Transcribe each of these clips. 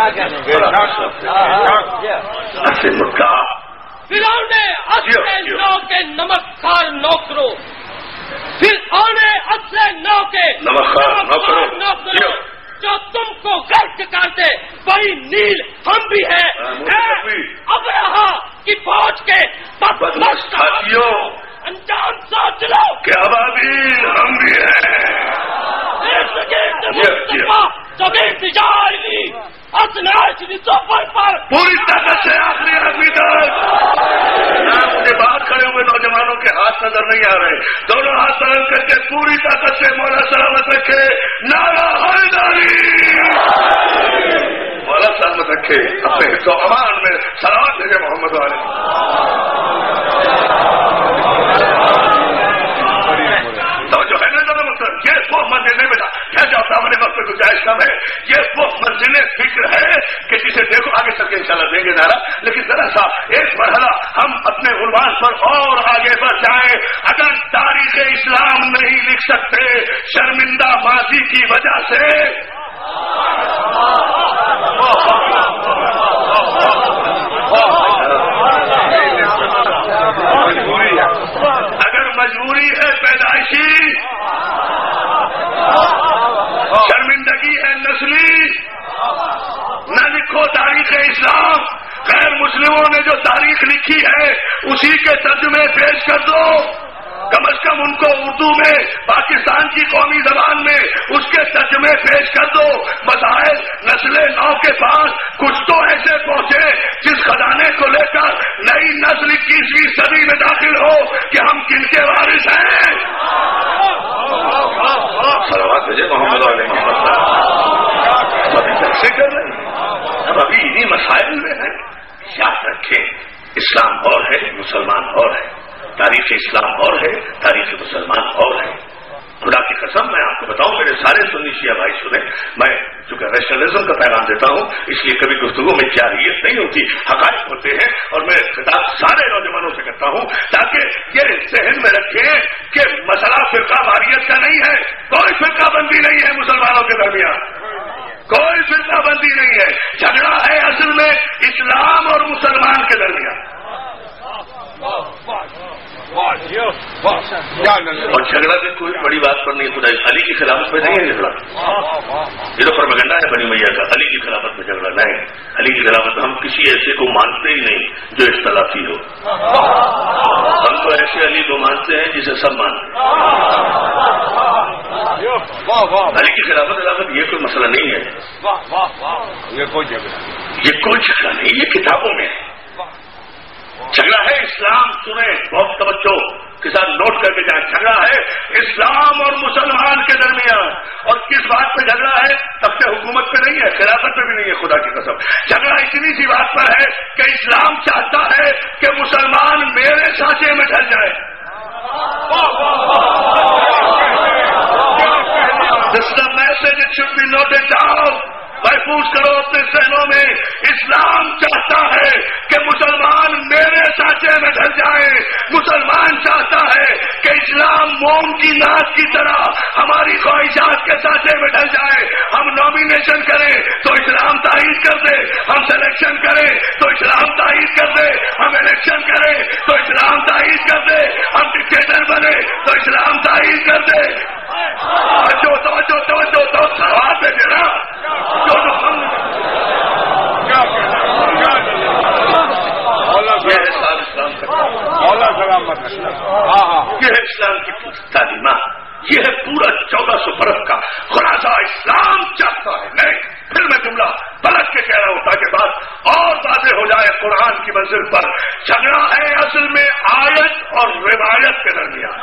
فرعون نے اصل نو کے نمک خار نوکروں، فرعون نے اصل نو کے نمک خار نوکروں جو تم کو غرق کرتے، بڑی نیل ہم بھی ہیں، ابرہا کی فوج کے بدمست ساتھیوں انجام سوچ لو کہ ابابیل ہم بھی ہیں۔ پوری طاقت سے آخری آدمی تک مجھے باہر کھڑے ہوئے نوجوانوں کے ہاتھ نظر نہیں آ رہے، دونوں ہاتھ بلند کر کے پوری طاقت سے مولا سلامت رکھے، نعرہ حیدری، مولا سلامت رکھے، اپنے حفظ و امان میں سلامت بھیجے محمد والے۔ جو ہے نا ذرا مطلب یہ وہ منزل نہیں بیٹا کیا جاتا ہمارے وقت میں گنجائش کم ہے، یہ وہ منزل فکر ہے کہ جسے دیکھو آگے چل کے انشاءاللہ دیں گے نعرہ، لیکن ذرا سا ایک مرحلہ ہم اپنے عنوان پر اور آگے بڑھ جائیں۔ اگر تاریخ اسلام نہیں لکھ سکتے شرمندہ ماضی کی وجہ سے، اگر مجبوری ہے پیدائشی، شرمندگی ہے نسلی، نہ لکھو تاریخ اسلام، غیر مسلموں نے جو تاریخ لکھی ہے اسی کے ترجمے پیش کر دو، کم از کم ان کو اردو میں پاکستان کی قومی زبان میں اس کے ترجمے پیش کر دو۔ مسائل نسل نو کے پاس کچھ تو ایسے پہنچے جس خزانے کو لے کر نئی نسل 21ویں صدی میں داخل ہو کہ ہم کن کے وارث ہیں۔ صلوات بھیجے محمد علیہ محمد۔ ابھی جلسے کر رہے ہیں، اب ابھی انہی مسائل میں ہیں۔ یاد رکھیں اسلام اور ہے، مسلمان اور ہے، تاریخ اسلام اور ہے، تاریخ مسلمان اور ہے۔ خدا کی قسم میں آپ کو بتاؤں، میرے سارے سنی شیعہ بھائی سنیں، میں چونکہ ریشنلزم کا پیغام دیتا ہوں اس لیے کبھی گفتگو میں جارحیت نہیں ہوتی، حقائق ہوتے ہیں، اور میں خطاب سارے نوجوانوں سے کرتا ہوں تاکہ یہ ذہن میں رکھیں کہ مسئلہ فرقہ واریت کا نہیں ہے، کوئی فرقہ بندی نہیں ہے مسلمانوں کے درمیان، کوئی فرقہ بندی نہیں ہے، جھگڑا ہے اصل میں اسلام اور مسلمان کے درمیان، اور جھگڑا بھی کوئی بڑی بات پر نہیں، خدا علی کی خلافت میں نہیں ہے جھگڑا، یہ تو پروپیگنڈا ہے بنی میاں کا، علی کی خلافت میں جھگڑا نہیں، علی کی خلافت ہم کسی ایسے کو مانتے ہی نہیں جو اختلافی ہو، ہم تو ایسے علی کو مانتے ہیں جسے سب مانتے ہیں۔ علی کی خلافت یہ کوئی مسئلہ نہیں ہے، یہ کوئی جھگڑا نہیں، یہ کتابوں میں ہے۔ جھگڑا ہے اسلام، سنیں بہت توجہ کے ساتھ نوٹ کر کے جائیں، جھگڑا ہے اسلام اور مسلمان کے درمیان، اور کس بات پہ جھگڑا ہے؟ تب سے حکومت پہ نہیں ہے، خلافت پہ بھی نہیں ہے، خدا کی قسم۔ جھگڑا اتنی سی بات پر ہے کہ اسلام چاہتا ہے کہ مسلمان میرے سانچے میں ڈھل جائے۔ This is the message it should be noted down. محفوظ کرو اپنے ذہنوں میں، اسلام چاہتا ہے کہ مسلمان میرے سانچے میں ڈھل جائے، مسلمان چاہتا ہے کہ اسلام موم کی ناک کی طرح ہماری خواہشات کے سانچے میں ڈھل جائے۔ ہم نامینیشن کریں تو اسلام تائید کر دے، ہم سلیکشن کریں تو اسلام تائید کر دے، ہم الیکشن کریں تو اسلام تائید کر دے، ہم ڈکٹیٹر بنے تو اسلام تائید کر دے۔ توجہ تو سوال پہ دینا یہ ہے اسلام کی تعلیمات، یہ ہے پورا 1400 برس کا خلاصہ اسلام چاہتا ہے۔ نہیں پھر میں جملہ پلٹ کے کہہ رہا ہوں تاکہ بات اور واضح ہو جائے قرآن کی منزل پر۔ جھگڑا ہے اصل میں آیت اور روایت کے درمیان۔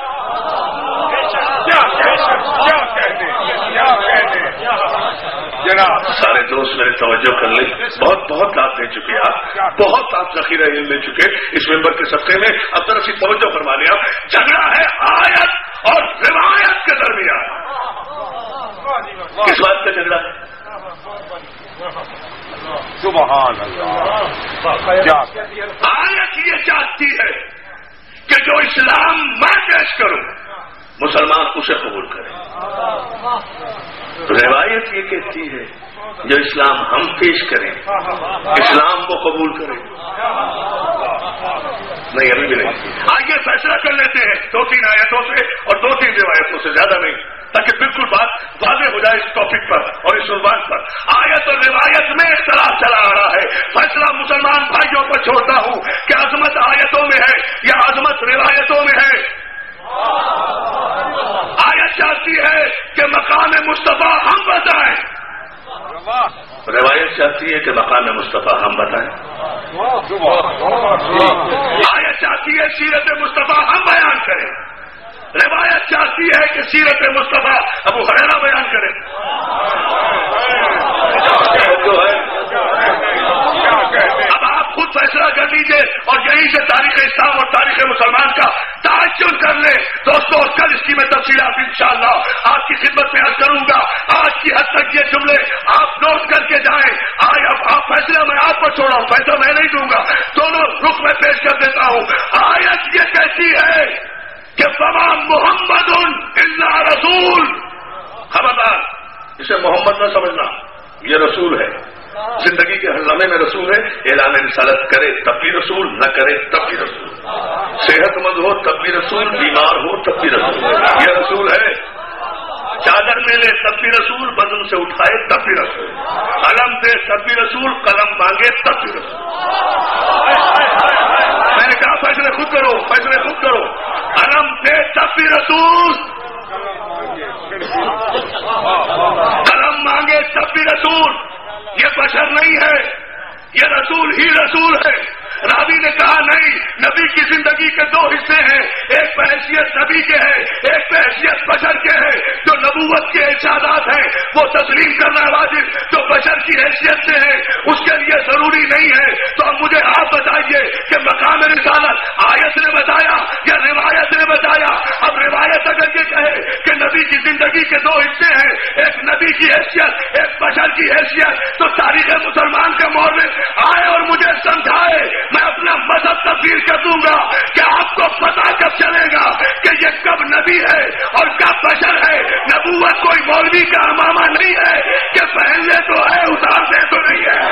جناب سارے دوست میرے توجہ کر لیں، بہت بہت آپ دے چکے، آپ بہت آپ ذخیرہ علم لے چکے اس ممبر کے صدقے میں، اب ذرا سی توجہ فرما لیں آپ۔ جھگڑا ہے آیت اور روایت کے درمیان۔ کس بات کا جھگڑا ہے؟ سبحان اللہ۔ آیت یہ چاہتی ہے کہ جو اسلام میں پیش کروں مسلمان اسے قبول کرے، روایت یہ کہتی ہے جو اسلام ہم پیش کریں اسلام کو قبول کریں. نہیں ابھی بھی نہیں. آئیے فیصلہ کر لیتے ہیں 2-3 آیتوں سے اور 2-3 روایتوں سے، زیادہ نہیں، تاکہ بالکل بات واضح ہو جائے اس ٹاپک پر اور اس عنوان پر. آیت اور روایت میں اختلاف چلا آ رہا ہے. فیصلہ مسلمان بھائیوں پر چھوڑتا ہوں کہ عظمت آیتوں میں ہے یا عظمت روایتوں میں ہے. آیت چاہتی ہے کہ مقام مصطفیٰ ہم بتائیں، روایت چاہتی ہے کہ مقام مصطفیٰ ہم بتائیں. آیت چاہتی ہے سیرت مصطفیٰ ہم بیان کریں، روایت چاہتی ہے کہ سیرت مصطفیٰ ابو ہریرہ بیان کریں. اب آپ خود فیصلہ کر لیجئے اور یہیں سے تاریخ اسلام اور تاریخ مسلمان کا تعین کر لیں. دوستوں کل اس کی میں تفصیلات انشاءاللہ آپ کی خدمت میں عرض کروں گا. آج کی حد تک یہ جملے آپ نوٹ کر کے جائیں. اب آپ فیصلہ میں آپ پر چھوڑا ہوں، فیصلہ میں نہیں دوں گا، دونوں رخ میں پیش کر دیتا ہوں. آیت یہ کہتی ہے کہ فما محمد الا رسول. خبردار اسے محمد نہ سمجھنا، یہ رسول ہے. زندگی کے ہر لمحے میں رسول ہے. اعلان رسالت کرے تب بھی رسول، نہ کرے تب بھی رسول. صحت مند ہو تب بھی رسول، بیمار ہو تب بھی رسول. یہ رسول ہے. چادر میں لے تب بھی رسول، بدن سے اٹھائے تب بھی رسول، قلم دے تب بھی رسول، قلم مانگے تب بھی رسول. میں نے کہا فیصلے خود کرو، فیصلے خود کرو. قلم دے تب بھی رسول، قلم مانگے تب بھی رسول. یہ بشر نہیں ہے، یہ رسول ہی رسول ہے. راوی نے کہا نہیں، نبی کی زندگی کے 2 حصے ہیں، ایک بحیثیت نبی کے ہے، ایک بحیثیت بشر کے ہے. جو نبوت کے ارشادات ہیں وہ تسلیم کرنا واجب، جو بشر کی حیثیت سے ہے اس کے لیے ضروری نہیں ہے. تو اب مجھے آپ بتائیے کہ مقام رسالت آیت نے بتایا یا روایت نے بتایا؟ اب روایت اگر یہ کہے کہ نبی کی زندگی کے 2 حصے ہیں، ایک نبی کی حیثیت ایک بشر کی حیثیت، تو تاریخ مسلمان کے مورخ آئے اور مجھے سمجھائے. میں اپنا مذہب تبدیل کر دوں گا کہ آپ کو پتا کب چلے گا کہ یہ کب نبی ہے اور کب بشر ہے. نبوت کوئی مولوی کا امامہ نہیں ہے کہ پہننے تو ہے اتارنے تو نہیں ہے.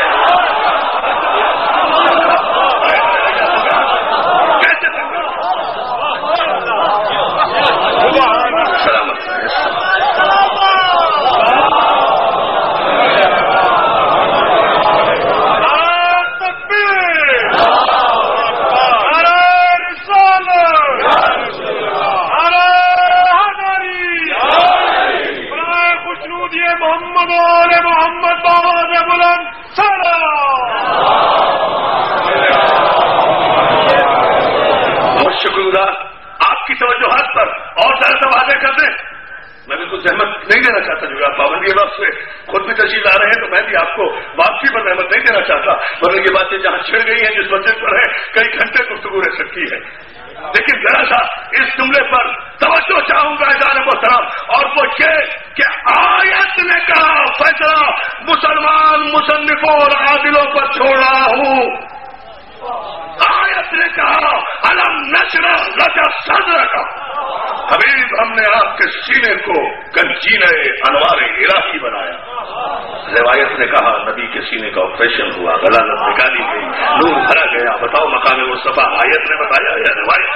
آپ کی توجہات پر اور زیادہ واضح کر دیں. میں بھی کچھ زحمت نہیں دینا چاہتا، جو آپ پابندی وقت سے خود بھی تشریف لا رہے ہیں تو میں بھی آپ کو واپسی پر زحمت نہیں دینا چاہتا، ورنہ یہ باتیں جہاں چھڑ گئی ہیں جس مسجد پر ہے کئی گھنٹے گفتگو رہ سکتی ہے. لیکن ذرا سا اس جملے پر توجہ چاہوں گا اعزاز محترم، اور وہ یہ کہ آیت نے کہا فیصلہ مسلمان مصنفوں اور عادلوں پر چھوڑ رہا ہوں. آیت نے کہا الم نشرح لک صدرک، حبیب ہم نے آپ کے سینے کو گنجینہ انوار الہی بنایا. روایت نے کہا نبی کے سینے کا آپریشن ہوا، غلالت نکالی گئی، نور بھرا گیا. بتاؤ مقام مصطفیٰ آیت نے بتایا یا روایت؟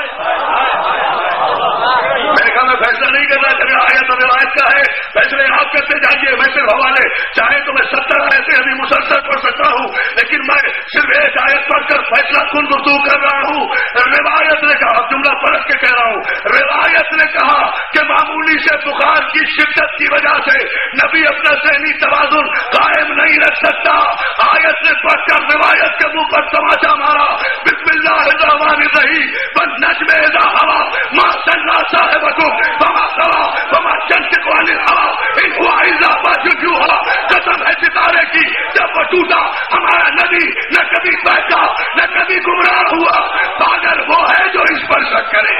میں نے کہا میں فیصلہ نہیں کرنا چاہتا، آیت اور روایت کا ہے، فیصلے آپ کرتے جائیے. میں صرف حوالے چاہے تو میں 70 آیتیں ابھی مسلسل پڑھ سکتا ہوں، لیکن میں صرف ایک آیت پڑھ کر فیصلہ کن گفتگو کر رہا ہوں. روایت نے کہا، جملہ پلٹ کے کہہ رہا ہوں، روایت نے کہا کہ معمولی سے بخار کی شدت کی وجہ سے نبی اپنا ذہنی توازن قائم نہیں رکھ سکتا. آیت نے پڑھ کر روایت کے منہ پر تماچا مارا. بسم اللہ الرحمن الرحیم والنجم اذا ہوا ما ضل صاحبکم وما غوی وما ينطق عن الهوى ان هو الا وحی یوحی. قسم ہے ستارے کی، جب وہ ٹوٹا ہمارا نبی نہ کبھی بہتا نہ کبھی گمراہ ہوا. پاگل وہ ہے جو اس پر شک کرے.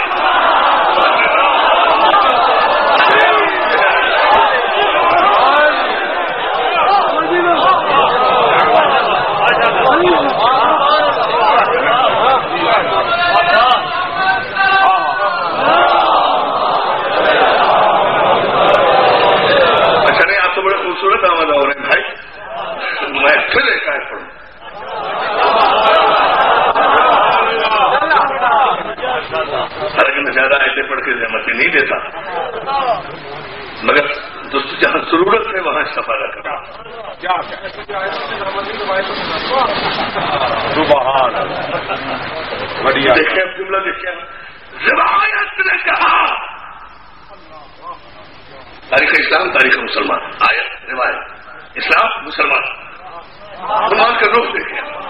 آمد اور بھائی میں پھر ایک آیت پڑھوں حالانکہ میں زیادہ آیتیں پڑھ کے زحمتیں نہیں دیتا مگر دوست جہاں ضرورت ہے وہاں استفادہ کرنا. سبحان بڑھیا. دیکھیں اب جملہ دیکھیں روایت نے کہا تاریخ اسلام تاریخ مسلمان آیت روایت اسلام مسلمان کا رخ دیکھیں